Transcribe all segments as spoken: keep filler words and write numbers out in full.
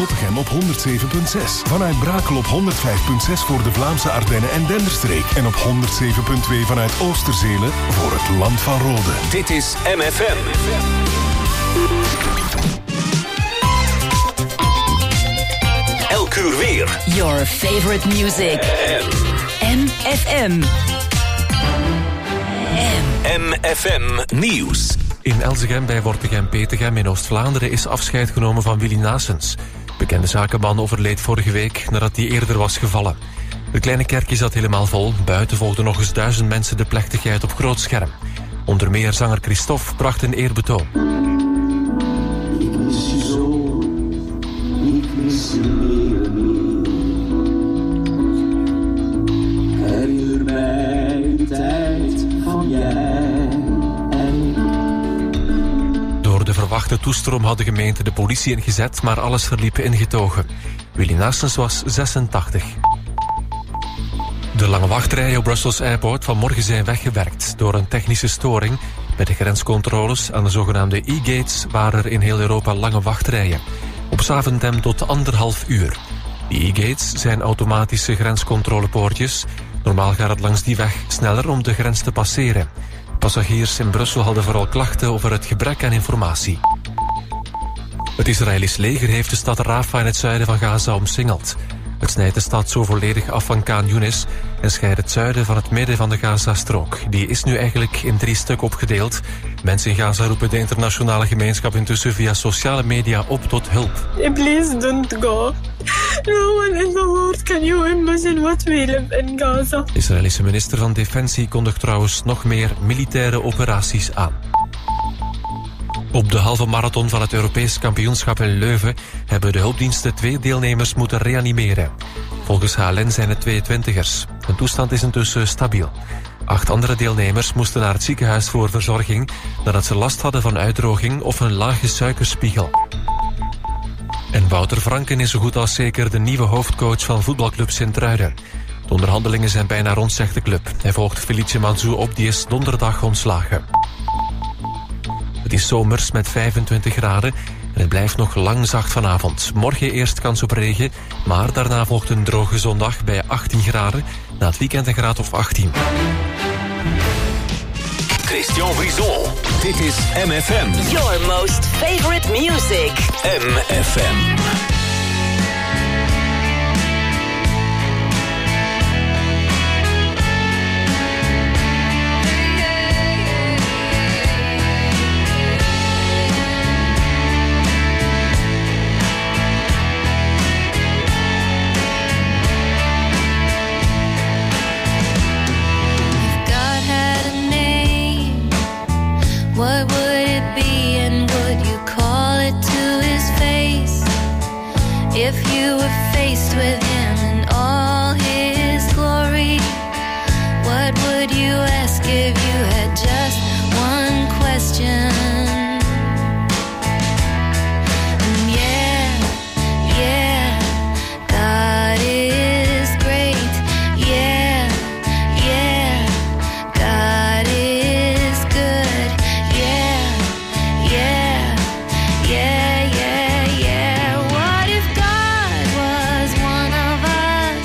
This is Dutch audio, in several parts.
Zottegem op honderd zeven komma zes. Vanuit Brakel op honderd vijf komma zes voor de Vlaamse Ardennen en Denderstreek. En op honderd zeven komma twee vanuit Oosterzelen voor het Land van Rode. Dit is M F M. Elk uur weer. Your favorite music. M F M. M F M Nieuws. In Elzegem bij Wortegem-Petegem in Oost-Vlaanderen is afscheid genomen van Willy Naessens. Bekende zakenman overleed vorige week nadat hij eerder was gevallen. De kleine kerkje zat helemaal vol. Buiten volgden nog eens duizend mensen de plechtigheid op groot scherm. Onder meer zanger Christophe bracht een eerbetoon. Ik mis je zo, ik mis je meer en meer. Herinner mij de tijd van jij en ik. Door de verwachte toestroom had de gemeente de politie ingezet, maar alles verliep ingetogen. Willy Naessens was zesentachtig. De lange wachtrijen op Brussels Airport vanmorgen zijn weggewerkt. Door een technische storing bij de grenscontroles aan de zogenaamde e-gates waren er in heel Europa lange wachtrijen. Op Zaventem tot anderhalf uur. Die e-gates zijn automatische grenscontrolepoortjes. Normaal gaat het langs die weg sneller om de grens te passeren. Passagiers in Brussel hadden vooral klachten over het gebrek aan informatie. Het Israëlisch leger heeft de stad Rafah in het zuiden van Gaza omsingeld. Het snijdt de stad zo volledig af van Khan Yunis en scheidt het zuiden van het midden van de Gazastrook. Die is nu eigenlijk in drie stukken opgedeeld. Mensen in Gaza roepen de internationale gemeenschap intussen via sociale media op tot hulp. Please don't go. No one in the world can you imagine what we live in Gaza. De Israëlische minister van Defensie kondigt trouwens nog meer militaire operaties aan. Op de halve marathon van het Europees kampioenschap in Leuven hebben de hulpdiensten twee deelnemers moeten reanimeren. Volgens H L N zijn het tweeëntwintigers. Hun toestand is intussen stabiel. Acht andere deelnemers moesten naar het ziekenhuis voor verzorging nadat ze last hadden van uitdroging of een lage suikerspiegel. En Wouter Franken is zo goed als zeker de nieuwe hoofdcoach van voetbalclub Sint-Truiden. De onderhandelingen zijn bijna rond, zegt de club. Hij volgt Felice Manzou op, die is donderdag ontslagen. Het is zomers met vijfentwintig graden en het blijft nog lang zacht vanavond. Morgen eerst kans op regen, maar daarna volgt een droge zondag bij achttien graden. Na het weekend een graad of achttien. Christian Brison. Dit is M F M. Your most favorite music. M F M. What would it be and would you call it to his face? If you were faced with him in all his glory, what would you ask if you had just one question? And yeah, yeah, God is great. Yeah, yeah, God is good. Yeah, yeah, yeah, yeah. What if God was one of us?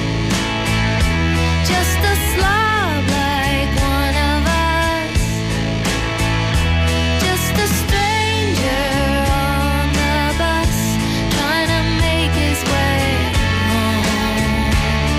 Just a slob like one of us. Just a stranger on the bus, trying to make his way home.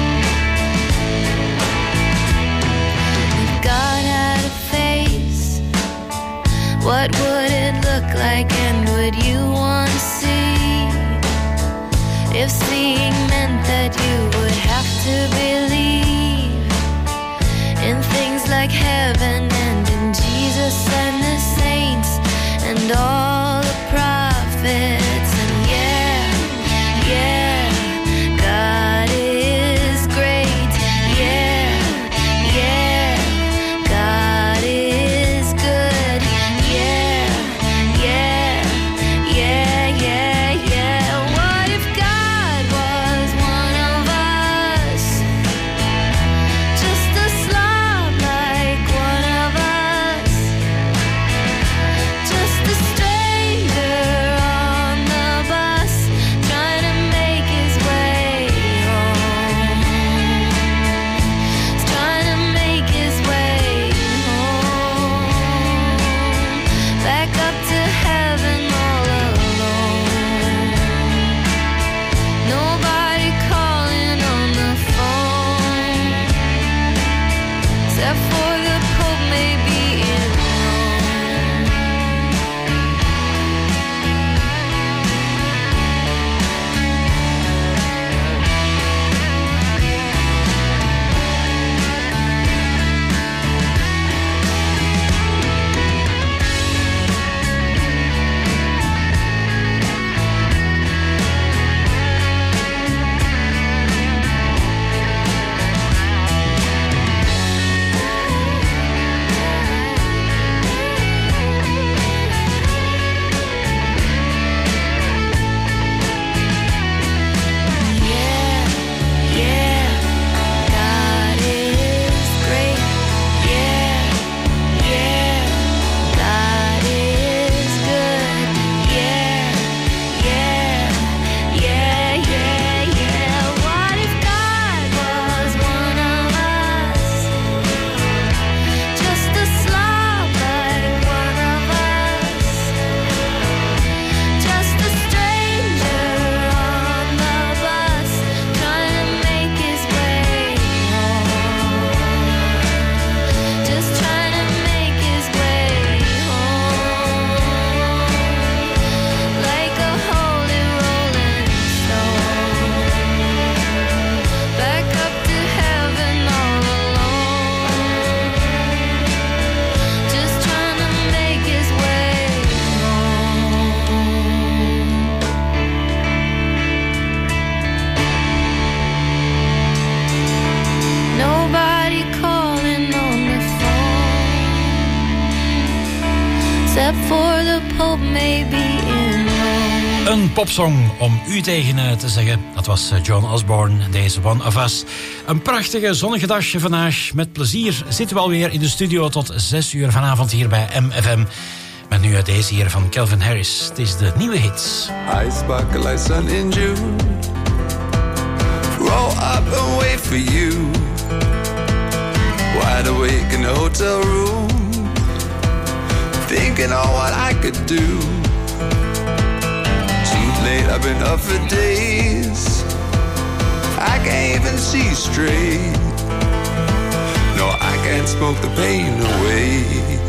If God had a face, what would it look like and would you want to see? If seeing meant that you would have to believe in things like heaven and in Jesus and the saints and all the prophets. And yeah, yeah, God is great. Yeah, yeah, God is good. Yeah, yeah, yeah, yeah, yeah. What if God was one of us? Just a slob like one of us. Just a stranger Een popsong om u tegen te zeggen. Dat was John Osborne, deze One of Us. Een prachtige zonnige dagje vandaag. Met plezier zitten we alweer in de studio tot zes uur vanavond hier bij M F M. Met nu deze hier van Calvin Harris. Het is de nieuwe hits. I sparkle like sun in June. Roll up and wait for you. Wide awake in a hotel room. Thinking on what I could do. Late, I've been up for days. I can't even see straight. No, I can't smoke the pain away.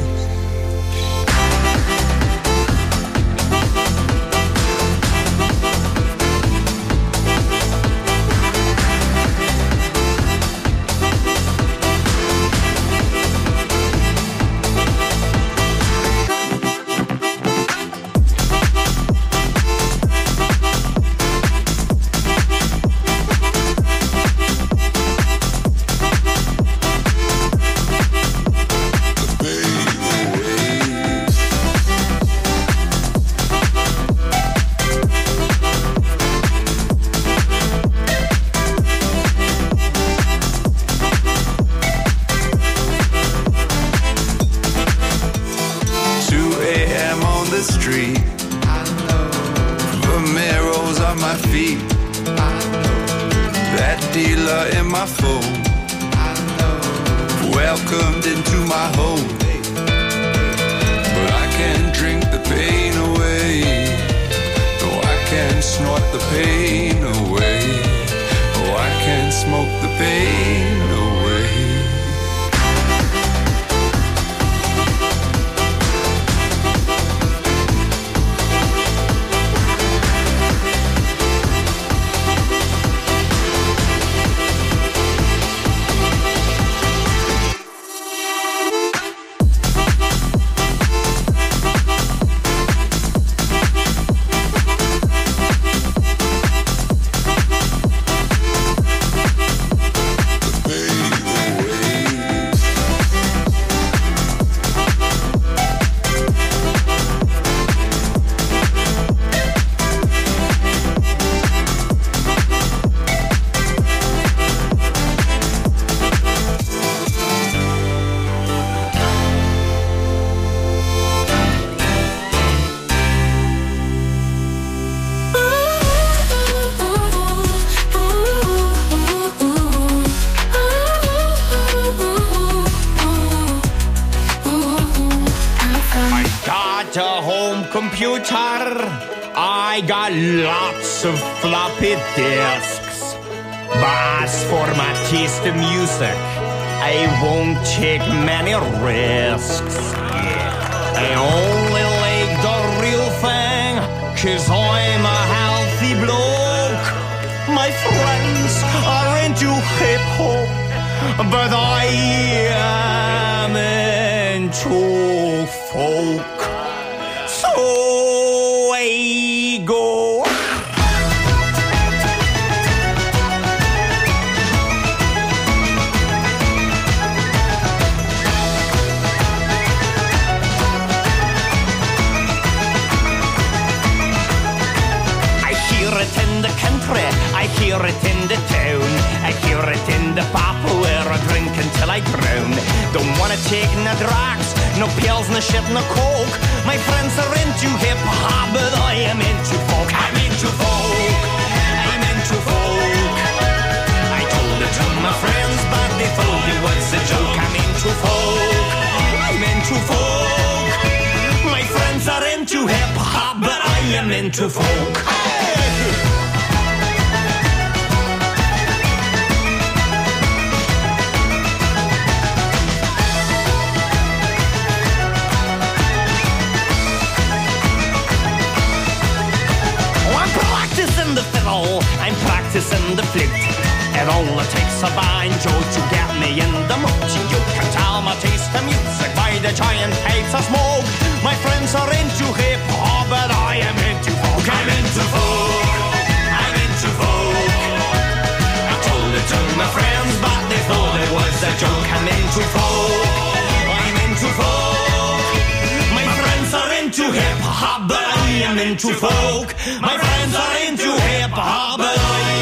I got lots of floppy disks. But as for my taste in music, I won't take many risks. Yeah. I only like the real thing, 'cause I'm a healthy bloke. My friends are into hip-hop, but I am into folk. So I go. I hear it in the country, I hear it in the town, I hear it in the pub where I drink until I drown. Don't wanna take no drugs, no pills, no shit, no coke. My friends are into hip-hop, but I am into folk. I'm into folk, I'm into folk. I told it to my friends, but they thought it was a joke. I'm into folk, I'm into folk. My friends are into hip-hop, but I am into folk. The fiddle, I'm practicing the flute. It only takes a banjo to get me in the mood. You can tell my taste of music by the giant pipes of smoke. My friends are into hip-hop, but I am into folk. I'm into folk, I'm into folk. I told it to my friends, but they thought it was a joke. I'm into folk, I'm into folk. My friends are into hip-hop, but I am into folk. My friends are into hip hop, but I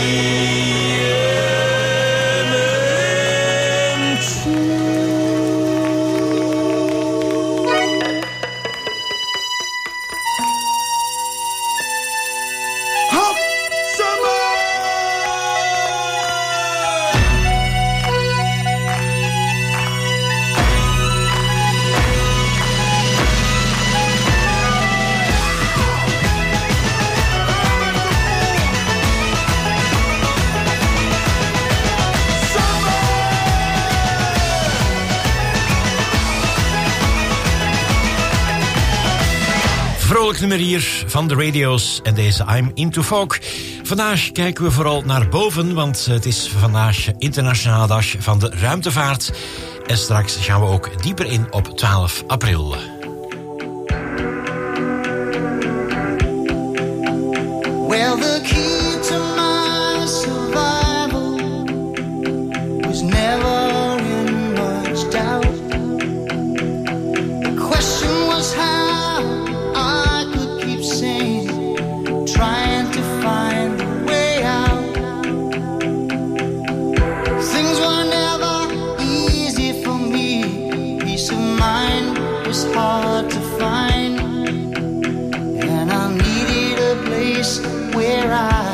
vrolijk nummer hier van de radio's en deze I'm Into Folk. Vandaag kijken we vooral naar boven, want het is vandaag internationale dag van de ruimtevaart. En straks gaan we ook dieper in op twaalf april. Well, the key to my survival was never in much doubt. The question was how I could keep sane, trying to find a way out. Things were never easy for me. Peace of mind was hard to find, and I needed a place where I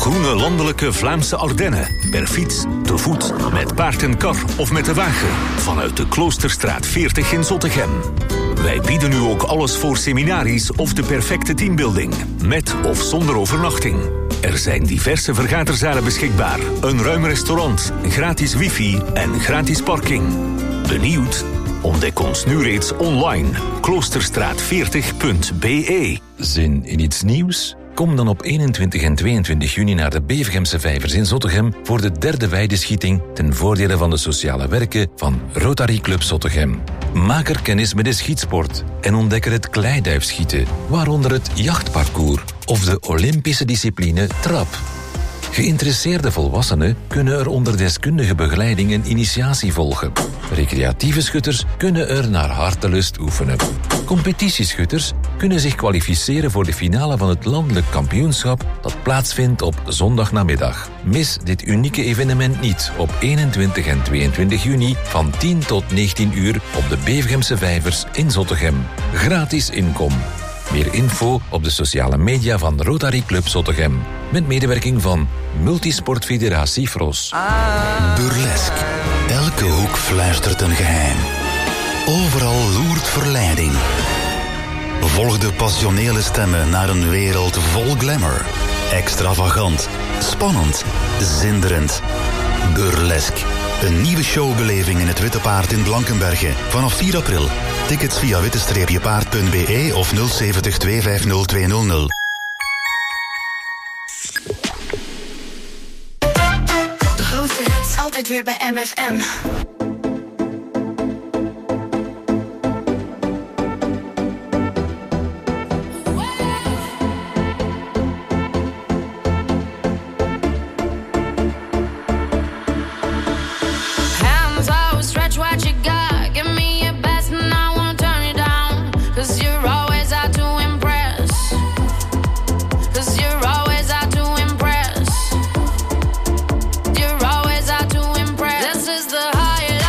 groene landelijke Vlaamse Ardennen. Per fiets, te voet, met paard en kar of met de wagen. Vanuit de Kloosterstraat veertig in Zottegem. Wij bieden nu ook alles voor seminaries of de perfecte teambuilding. Met of zonder overnachting. Er zijn diverse vergaderzalen beschikbaar. Een ruim restaurant, gratis wifi en gratis parking. Benieuwd? Ontdek ons nu reeds online. kloosterstraat veertig punt b e. Zin in iets nieuws? Kom dan op eenentwintig en tweeëntwintig juni naar de Bevegemse Vijvers in Zottegem voor de derde weideschieting ten voordele van de sociale werken van Rotary Club Zottegem. Maak er kennis met de schietsport en ontdek er het kleiduifschieten, waaronder het jachtparcours of de Olympische discipline trap. Geïnteresseerde volwassenen kunnen er onder deskundige begeleiding een initiatie volgen. Recreatieve schutters kunnen er naar hartelust oefenen. Competitieschutters kunnen zich kwalificeren voor de finale van het landelijk kampioenschap dat plaatsvindt op zondagnamiddag. Mis dit unieke evenement niet op eenentwintig en tweeëntwintig juni van tien tot negentien uur op de Bevegemse Vijvers in Zottegem. Gratis inkom. Meer info op de sociale media van Rotary Club Zottegem. Met medewerking van Multisportfederatie Fros. Burlesk. Elke hoek fluistert een geheim. Overal loert verleiding. Volg de passionele stemmen naar een wereld vol glamour. Extravagant, spannend, zinderend. Burlesk. Een nieuwe showbeleving in het Witte Paard in Blankenberge. Vanaf vier april. Tickets via witte paard punt b e of nul zeventig twee vijf nul twee nul nul. De grootste hits altijd weer bij M F M. This is the highest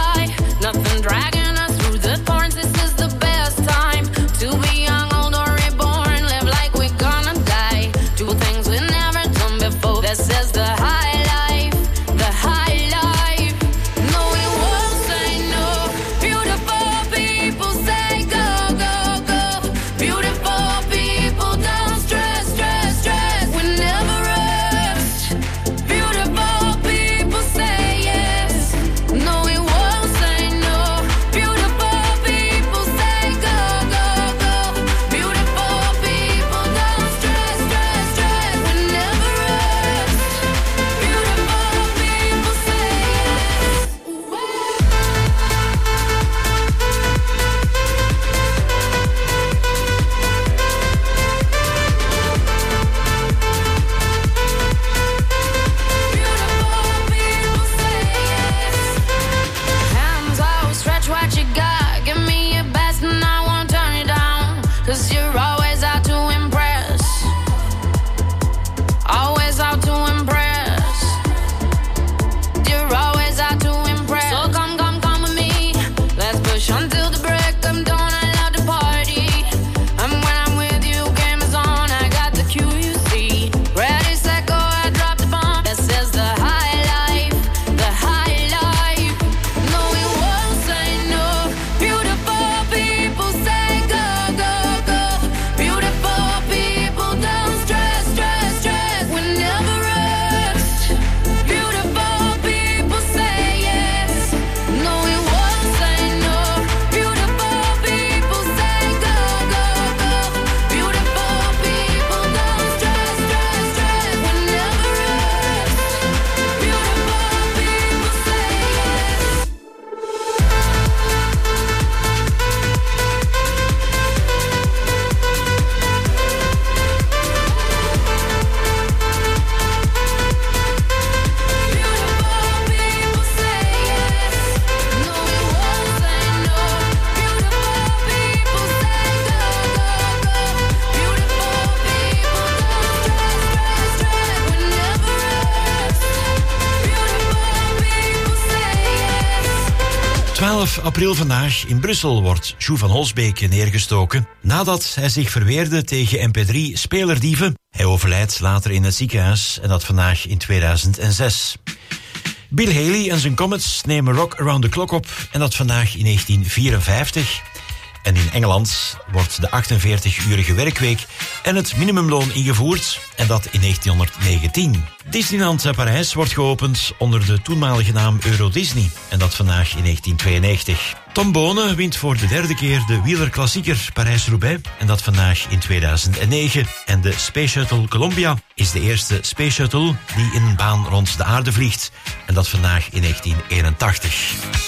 twaalf april vandaag in Brussel wordt Sjoe van Holsbeek neergestoken nadat hij zich verweerde tegen M P drie spelerdieven. Hij overlijdt later in het ziekenhuis en dat vandaag in tweeduizend zes. Bill Haley en zijn Comets nemen Rock Around the Clock op en dat vandaag in negentien vierenvijftig. En in Engeland wordt de achtenveertig-urige werkweek en het minimumloon ingevoerd, en dat in negentienhonderdnegentien. Disneyland Parijs wordt geopend onder de toenmalige naam Euro Disney, en dat vandaag in negentien tweeënnegentig. Tom Bonen wint voor de derde keer de wielerklassieker Parijs-Roubaix, en dat vandaag in tweeduizend negen. En de Space Shuttle Columbia is de eerste Space Shuttle die in een baan rond de aarde vliegt, en dat vandaag in negentien eenentachtig.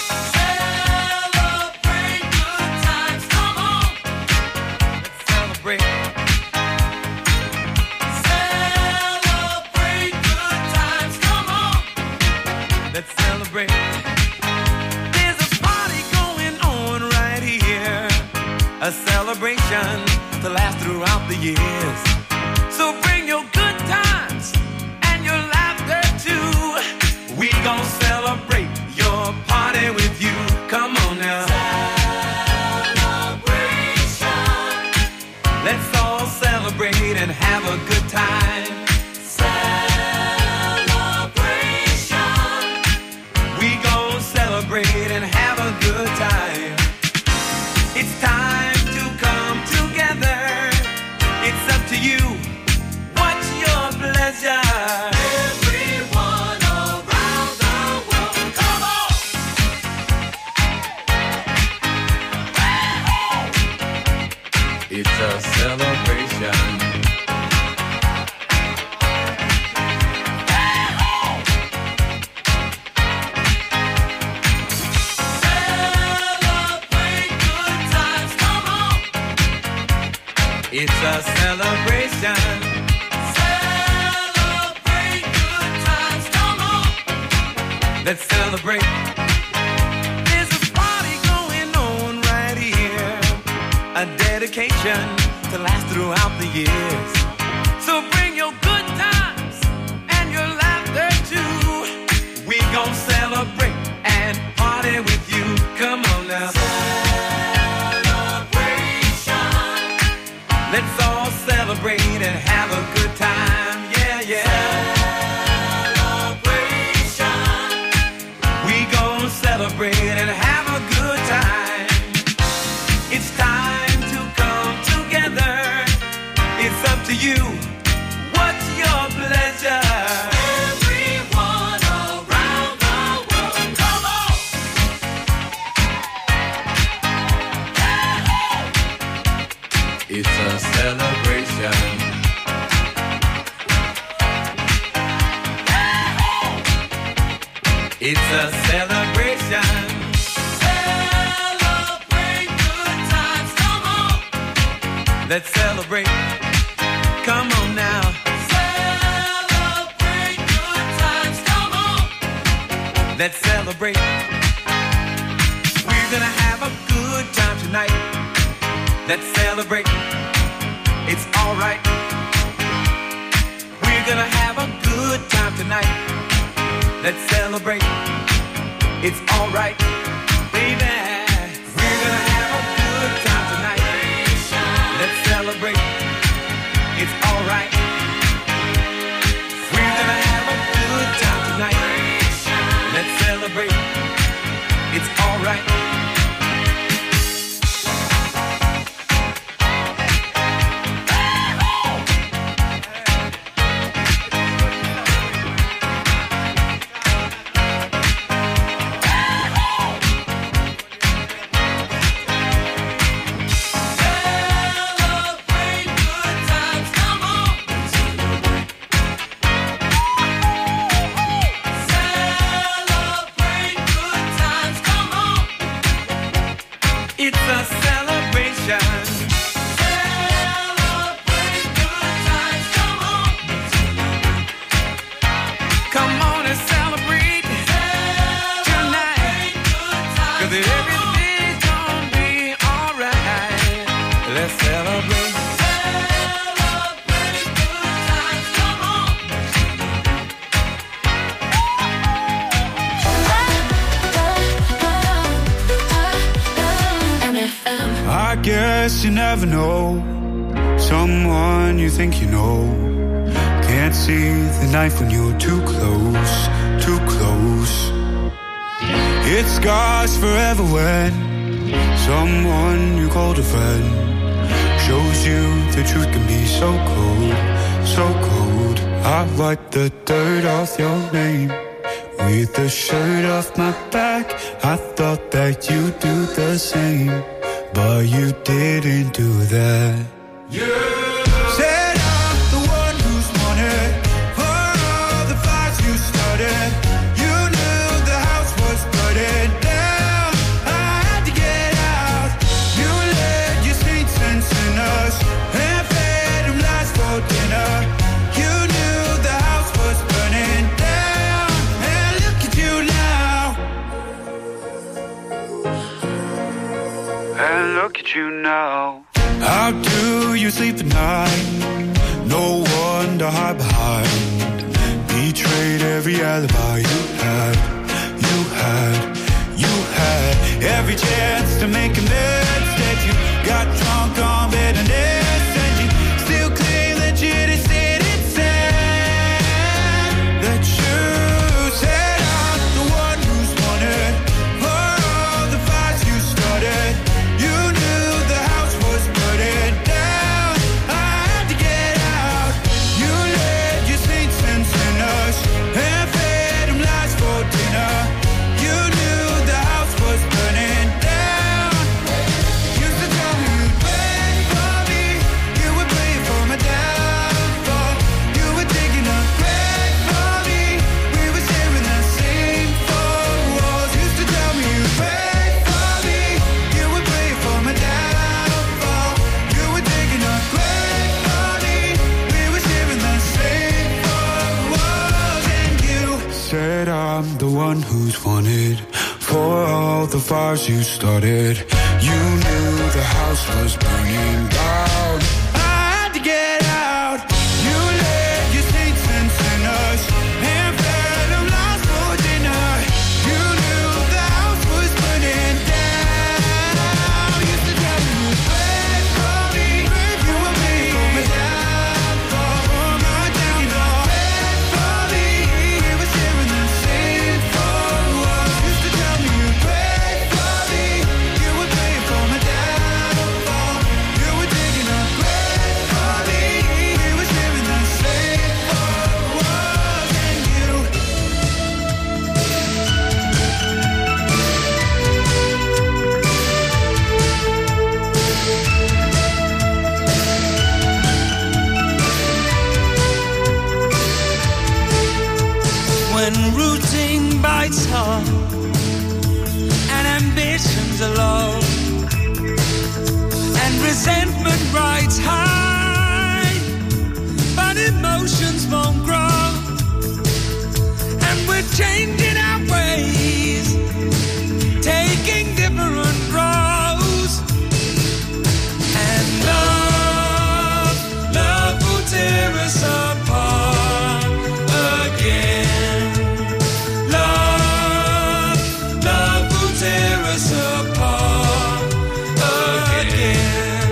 Let's celebrate. There's a party going on right here, a celebration to last throughout the years. So bring your good times and your laughter too. We gon' celebrate your party with you. Come on now. Celebration. Let's all celebrate and have a good time. Celebrate and have a good time. It's time to come together. It's up to you. What's your pleasure? Everyone around the world, come on! It's a celebration. It's a celebration. Celebrate good times, come on. Let's celebrate. There's a party going on right here, a dedication to last throughout the years. So bring your good times and your laughter too. We gon' celebrate and party with you. Come on now. Let's all celebrate and have a good time, yeah, yeah. Celebration. We gon' celebrate and have a good time. It's time to come together. It's up to you. What's your pleasure? Everyone around the world, come on. It's a celebration. It's a celebration. Celebrate good times, come on. Let's celebrate. Come on now. Celebrate good times, come on. Let's celebrate. We're gonna have a good time tonight. Let's celebrate. It's alright. We're gonna have a good time tonight. Let's celebrate. It's alright, baby. We're gonna have a good time tonight. Let's celebrate. It's alright. We're gonna have a good time tonight. Let's celebrate. It's alright. guess you never know someone you think you know. Can't see the knife when you're too close, too close. It scars forever when someone you called a friend shows you the truth can be so cold, so cold. I wipe the dirt off your name with the shirt off my back. I thought that you'd do the same, but you didn't do that. Yeah. Said I'm the one who's wanted for all the fights you started. You knew the house was burning down. I had to get out. You led your saints and sinners and fed them lies for dinner. You knew the house was burning down. And look at you now. And look at you now. How do you sleep at night? No one to hide behind. Betrayed every alibi you had, you had, you had. Every chance to make amends that you got drunk on bitterness. And you still claim that you just didn't say that you said I'm the one who's wanted for all the fights you started. You knew the house was burning down. I had to get out. You led your saints and sinners and fed them lies for dinner. You knew the house was burning down. Used to tell me you'd pray for me. You would pray for my downfall. You were digging a grave for me. We were sharing the same four walls. Used to tell me you'd pray for me. You would pray for my downfall. You were digging a grave for me. We were sharing the same four walls. And you said I'm the one who's wanted for all the fires you started. You knew the house was burning down. I had to get out. You led your saints and sinners and fed them lies for dinner. You knew the house was burning down. Used to tell me you'd pray for me. You were praying for my downfall, for my downfall. Pray for me. We were sharing the same four walls. Used to tell me you'd pray for me. You were praying for my downfall. You were digging a grave for me. We were sharing the same four walls. And you When routine bites hard and ambitions are low and resentment rides high, but emotions won't grow, and we're changing our ways, taking different roads, and love, love will tear us apart again. Love, love will tear us apart again.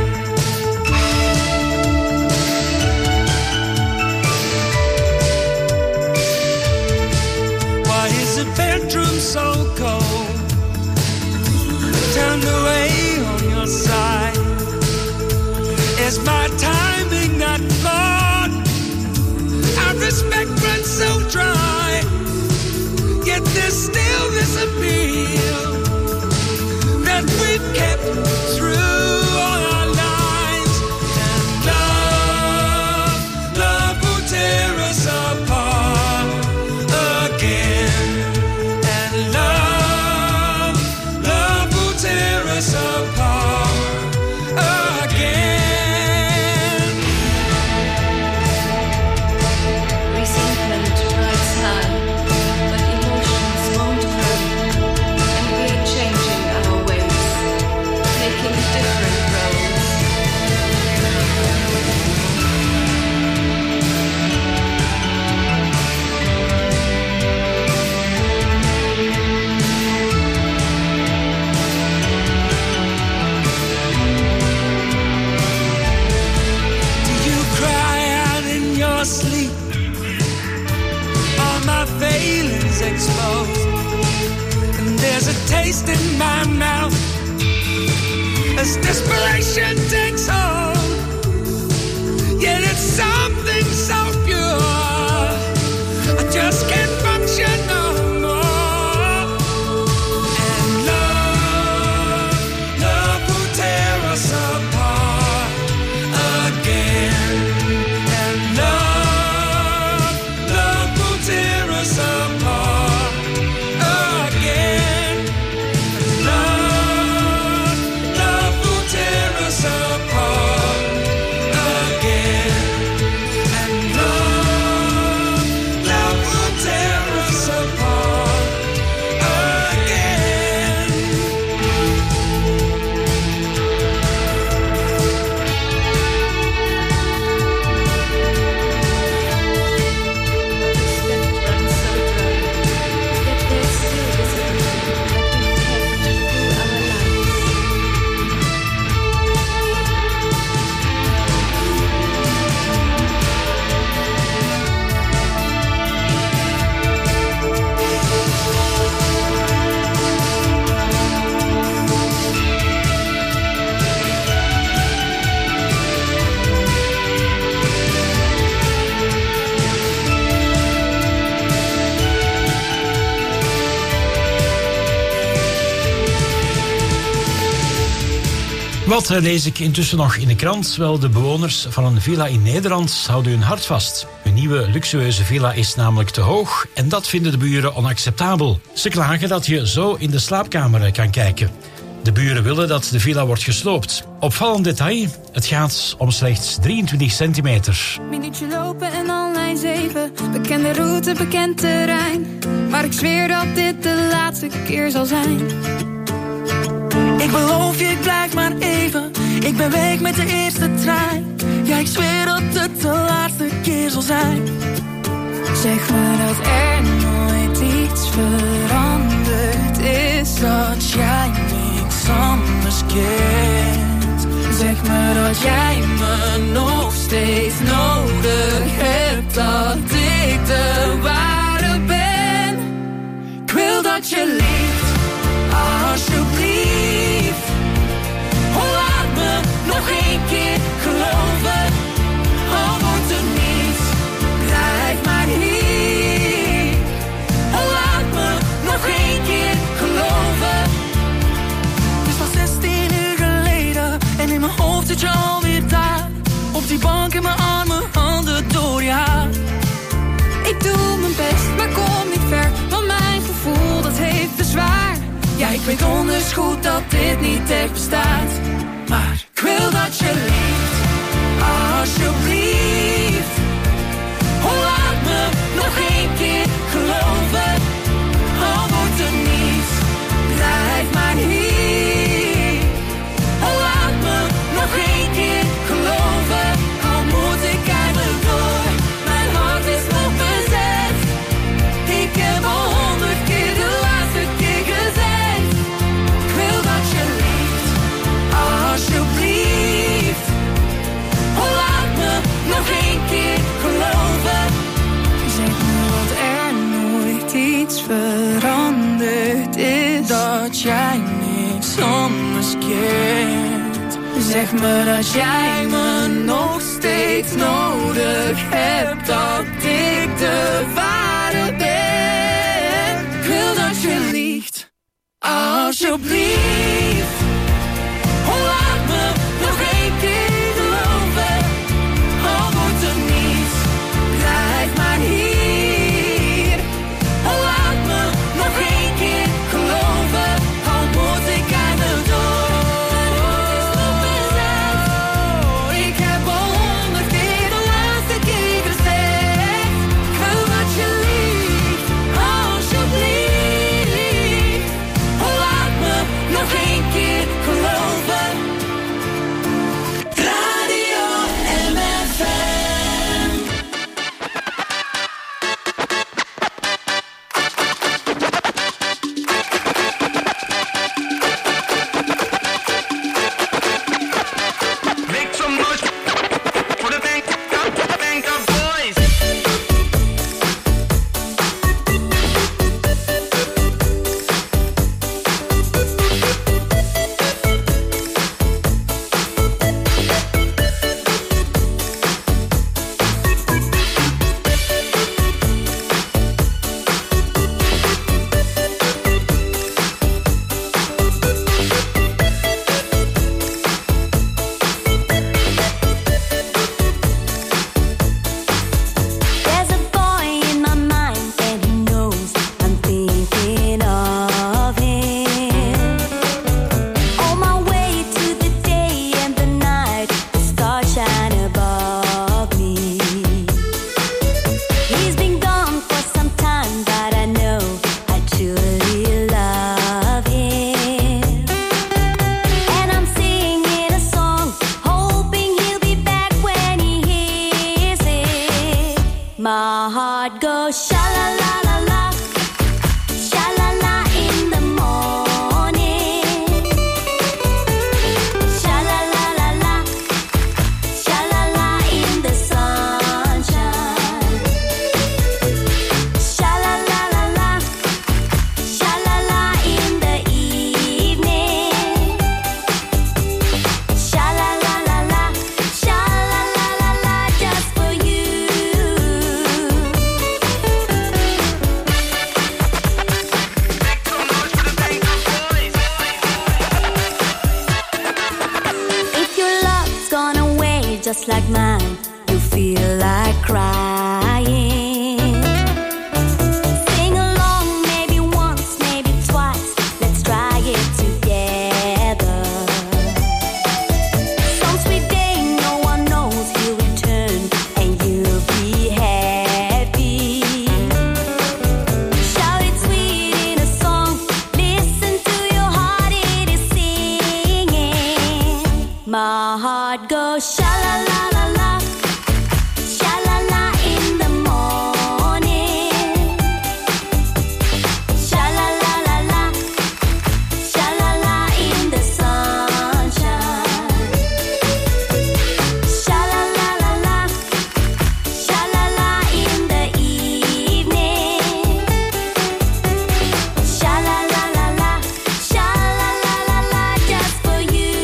Why is the bedroom so cold? Turned away on your side. Is my timing not flawed? Our respect runs so dry. Yet there's still this appeal that we've kept through all our lives. And love, love will tear us apart again. And love, love will tear us apart again. Resentment rides high, but emotions won't hurt, and we're changing our ways, making different there's a taste in my mouth as desperation takes hold. Yet it's something so pure, I just can't function no more. And love, love will tear us apart again. And love, love will tear us apart again. And love, love will tear us apart again. And love, love will tear us apart again. Wat eh, lees ik intussen nog in de krant? Wel, de bewoners van een villa in Nederland houden hun hart vast. Hun nieuwe luxueuze villa is namelijk te hoog en dat vinden de buren onacceptabel. Ze klagen dat je zo in de slaapkamer kan kijken. De buren willen dat de villa wordt gesloopt. Opvallend detail, het gaat om slechts drieëntwintig centimeter. Minuutje lopen en al lijn zeven. Bekende route, bekend terrein. Maar ik zweer dat dit de laatste keer zal zijn. Ik beloof je, ik blijf maar even. Ik ben weg met de eerste trein. Ja, ik zweer dat het de laatste keer zal zijn. Zeg me dat er nooit iets veranderd is. Dat jij niks anders kent. Zeg me dat jij me nog steeds nodig hebt. Dat ik de ware ben. Ik wil dat je lief, alsjeblieft. Oh, laat me nog één keer geloven. Al wordt er niets, blijf maar hier. Oh, laat me nog één keer geloven. Het is al zestien uur geleden en in mijn hoofd zit je alweer daar. Op die bank in mijn armen, handen door je haar. Ik doe mijn best, maar kom niet ver. Want mijn gevoel, dat heeft bezwaar. Ja, ik weet donders goed dat dit niet echt bestaat. Maar ik wil dat je lief, alsjeblieft. Oh, laat me nog één keer geloven. Al wordt er niets, blijf maar hier. Oh, laat me nog één keer geloven. Al moet ik eindelijk door, mijn hart is nog bezet. Ik heb al honderd keer de laatste keer gezegd. Ik wil dat je lief, alsjeblieft. Oh, laat me nog één keer geloven. Zeg me dat er nooit iets veranderd is. Dat jij niks anders kent. Zeg me dat jij me nog steeds nodig hebt. Dat ik de ware ben. Ik wil dat je liegt, alsjeblieft. Oh, laat me nog één keer geloven. Al wordt er niets, blijf maar hier. Oh, laat me nog één keer geloven. Al moet ik eindelijk door. Ik heb al honderd keer de laatste keer gezegd. Ik wil dat je liegt, alsjeblieft. Oh, laat me nog één just like mine, you feel like crying. Sing along, maybe once, maybe twice. Let's try it together. Some sweet day, no one knows you'll return and you'll be happy. Shout it sweet in a song. Listen to your heart, it is singing. My heart goes sha la la la la, sha la la in the morning, sha la la la la, sha la la in the sunshine, sha la la la la, sha la la in the evening, sha la la la la, sha la la la la, just for you.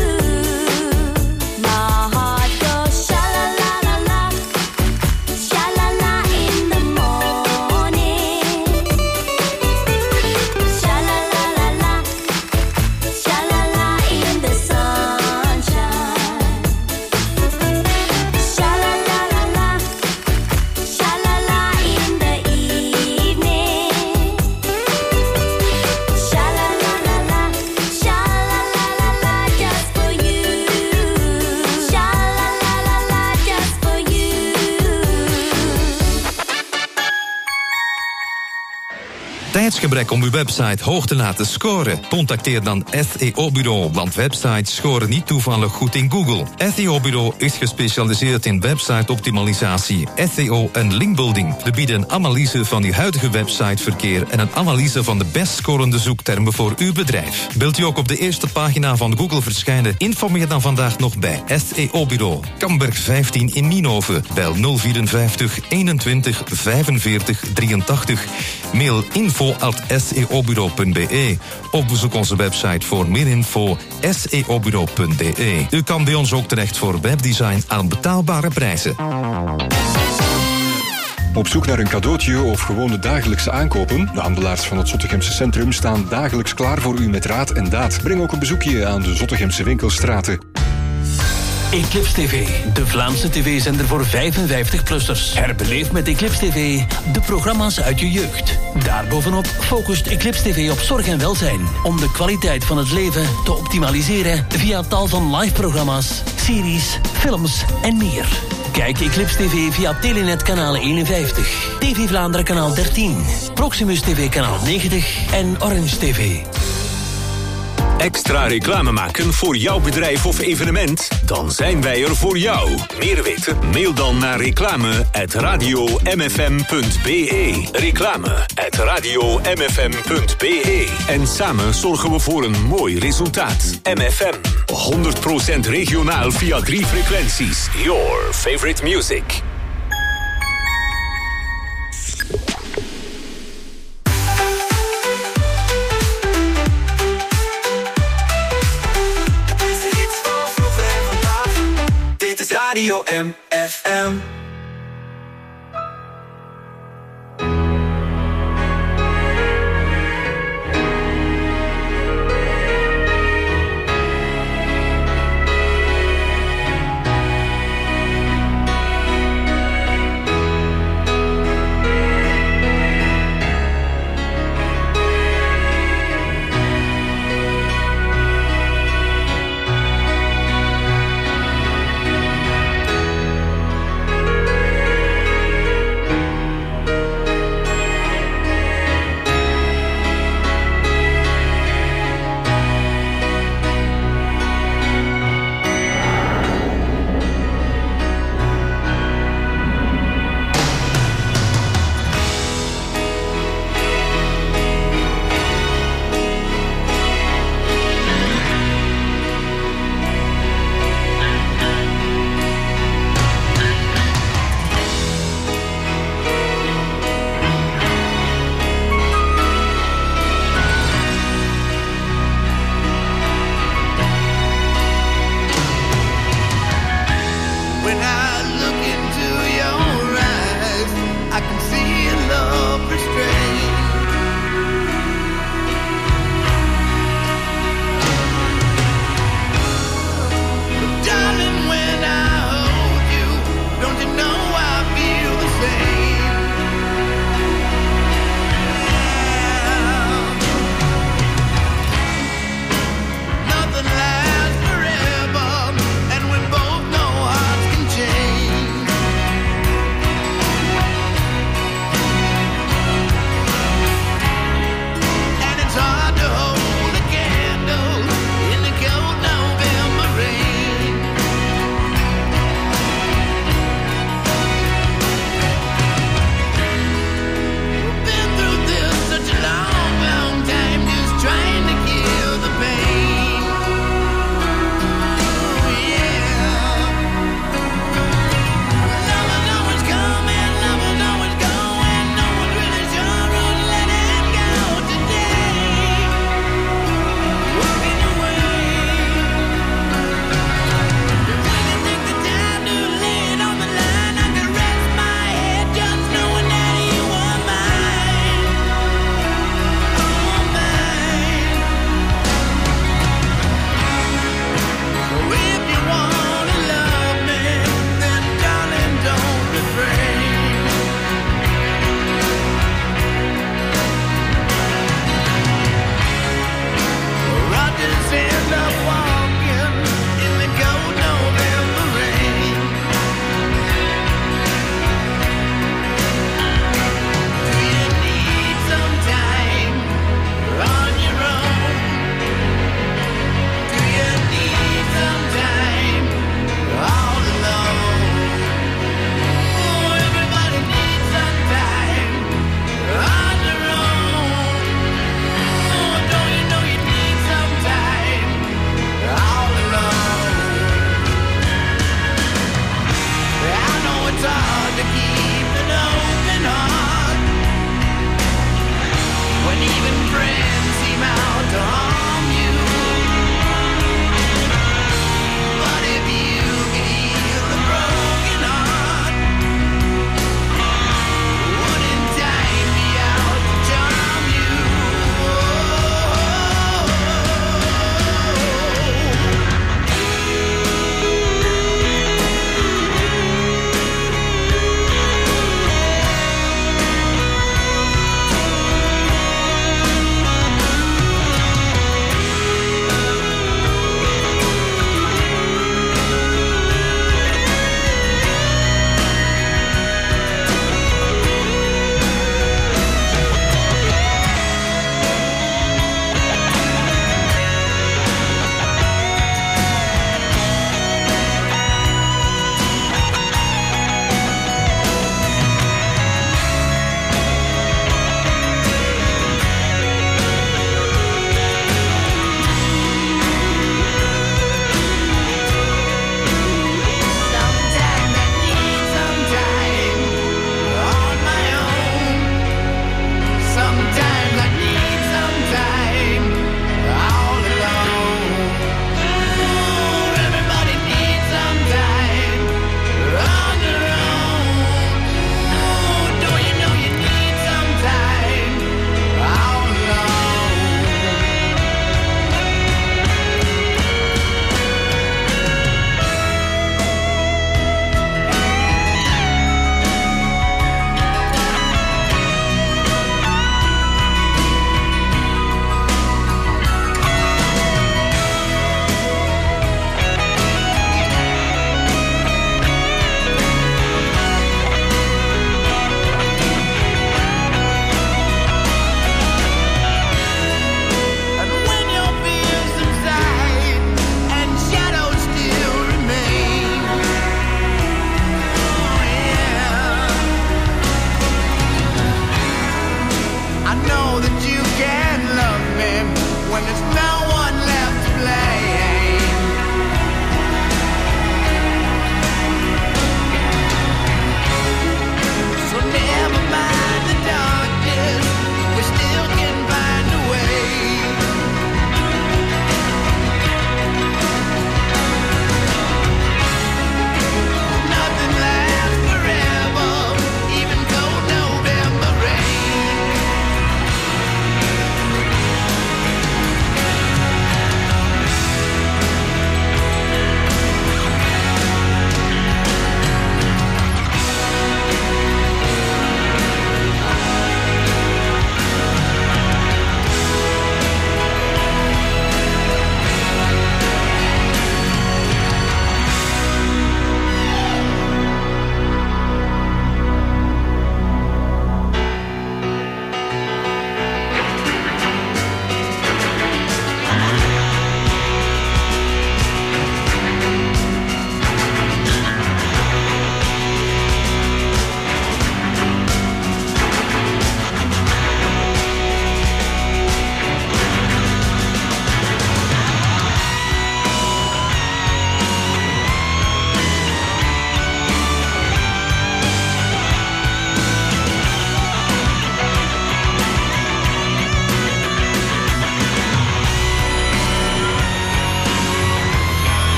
My heart goes sha la la la la, sha la la in the morning, sha la la la la, sha la la in the sunshine, sha la la la la, sha la la in the evening, sha la la la la, sha la la la la, just for you, sha la la la la, just for you. Tijdsgebrek om uw website hoog te laten scoren? Contacteer dan S E O-bureau, want websites scoren niet toevallig goed in Google. S E O-bureau is gespecialiseerd in website-optimalisatie, S E O en linkbuilding. We bieden een analyse van uw huidige websiteverkeer en een analyse van de best scorende zoektermen voor uw bedrijf. Wilt u ook op de eerste pagina van Google verschijnen? Informeer dan vandaag nog bij S E O-bureau. Kamberg vijftien in Nienhoven. Bel nul vierenvijftig eenentwintig vijfenveertig drieëntachtig. Mail info at s e o bureau punt b e of bezoek onze website voor meer info s e o bureau punt b e. U kan bij ons ook terecht voor webdesign aan betaalbare prijzen. Op zoek naar een cadeautje of gewoon de dagelijkse aankopen? De handelaars van het Zottegemse centrum staan dagelijks klaar voor u met raad en daad. Breng ook een bezoekje aan de Zottegemse winkelstraten. Eclipse T V, de Vlaamse tv-zender voor vijfenvijftig-plussers. Herbeleef met Eclipse T V de programma's uit je jeugd. Daarbovenop focust Eclipse T V op zorg en welzijn, om de kwaliteit van het leven te optimaliseren via tal van live-programma's, series, films en meer. Kijk Eclipse T V via Telenet kanaal eenenvijftig, T V Vlaanderen kanaal dertien, Proximus T V kanaal negentig en Orange T V. Extra reclame maken voor jouw bedrijf of evenement? Dan zijn wij er voor jou. Meer weten? Mail dan naar reclame at radio m f m punt b e. Reclame at radio m f m punt b e. En samen zorgen we voor een mooi resultaat. M F M, honderd procent regionaal via drie frequenties. Your favorite music. Radio M F M.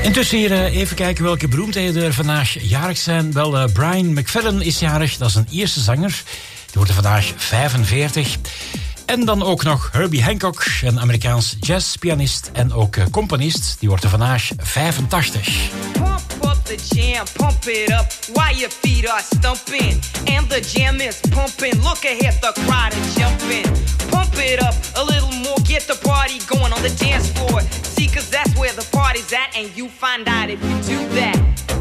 Intussen hier uh, even kijken welke beroemdheden er vandaag jarig zijn. Wel, uh, Brian McFadden is jarig, dat is een Ierse zanger. Die wordt er vandaag vijfenveertig. En dan ook nog Herbie Hancock, een Amerikaans jazzpianist en ook uh, componist. Die wordt er vandaag vijfentachtig. Pump up the jam, pump it up while your feet are stumping. And the jam is pumping, look ahead, the crowd is jumping. Pump it up a little more, get the party going on the dance floor. See, cause that's where the party's at, and you find out if you do that.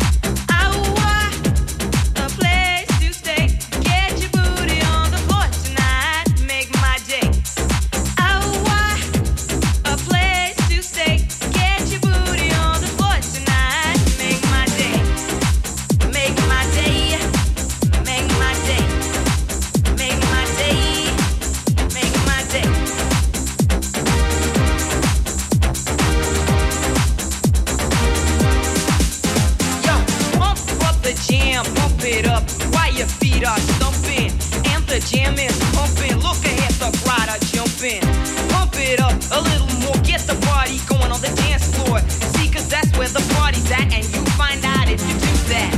Are stumping and the jam is pumping. Look ahead, the crowd are jumping. Pump it up a little more, get the party going on the dance floor. See, cause that's where the party's at, and you find out if you do that.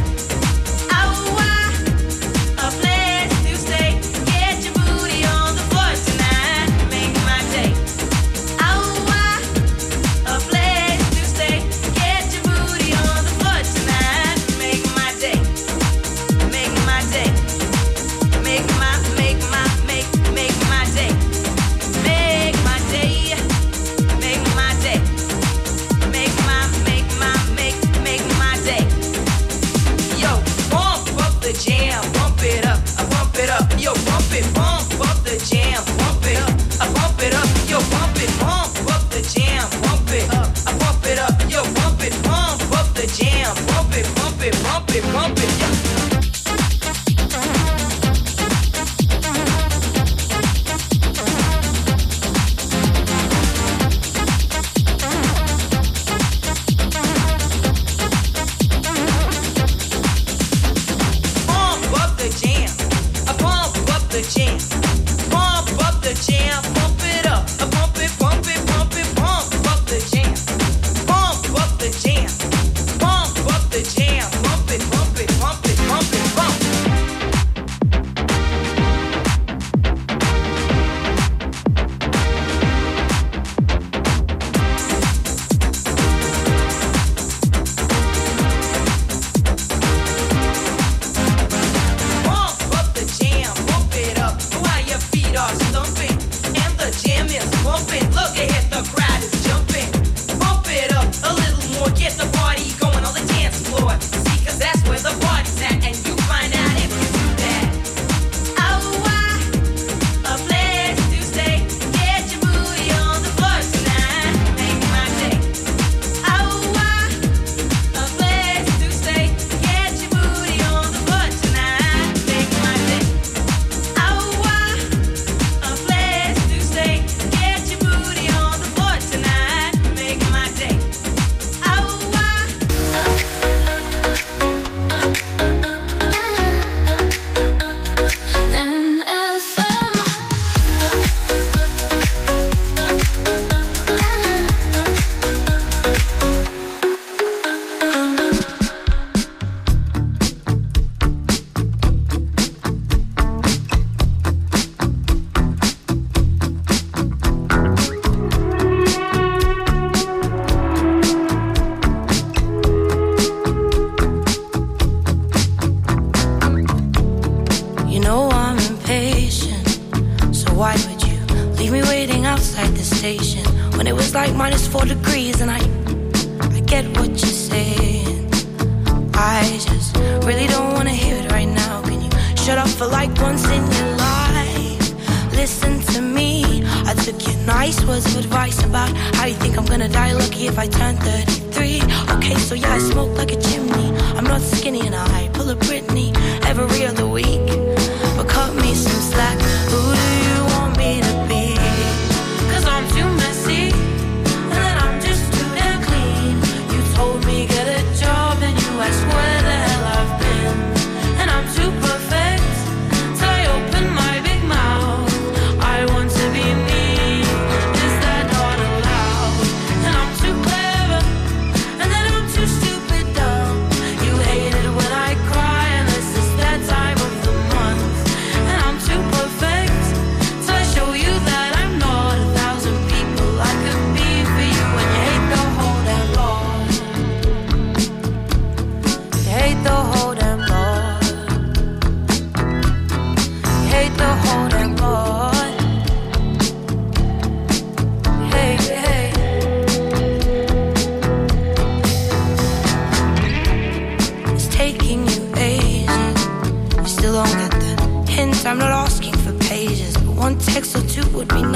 Too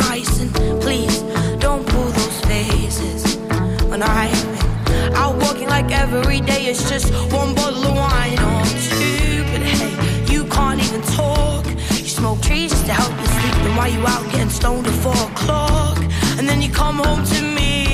nice and please don't pull those faces. When I out walking like every day it's just one bottle of wine or two, but hey, you can't even talk. You smoke trees just to help you sleep, and while you out getting stoned at four o'clock, and then you come home to me.